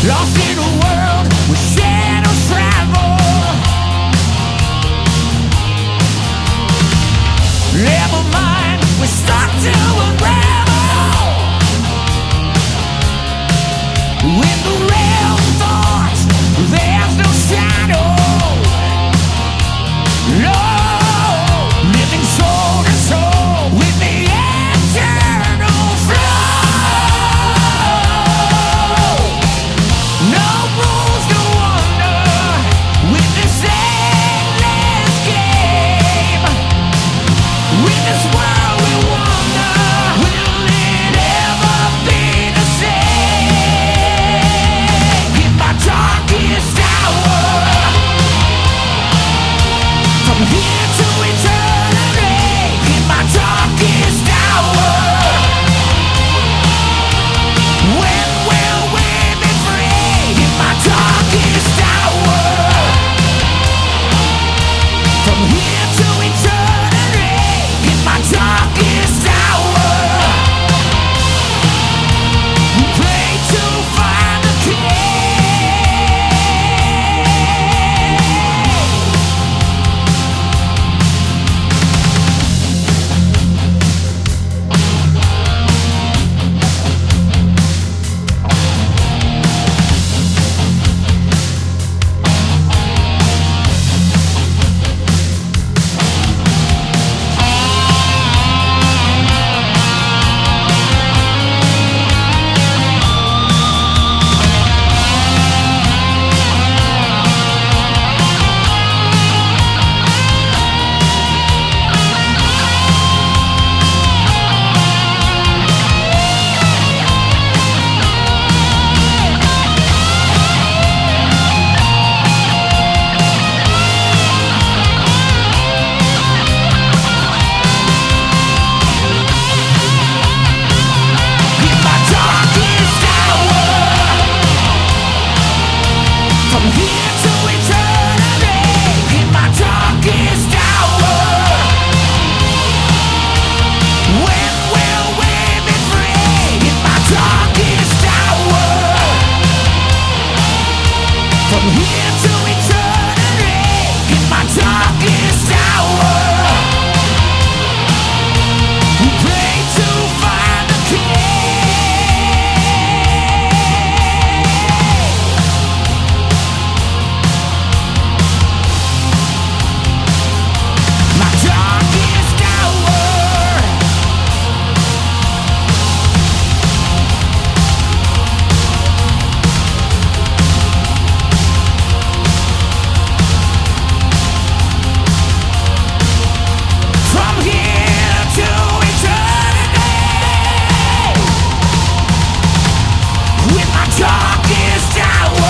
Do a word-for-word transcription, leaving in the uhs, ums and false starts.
Lost in a world where shadows travel. Never mind, we're stuck to unravel. When the rail falls, there's no shadow. No, living soul to soul with the eternal flow. No rules to wonder with this endless game. With this world we wonder, will it ever be the same? In my darkest hour, from here to eternity. In my darkest hour, when will we be free? In my darkest hour, from here to eternity. In my darkest hour, we pray to find the King. In my darkest hour, from here to eternity. In my darkest hour, when will we be free? In my darkest hour, from here to eternity. In my darkest hour, we pray to find the King. My darkest hour, from here to eternity. With my darkest hour.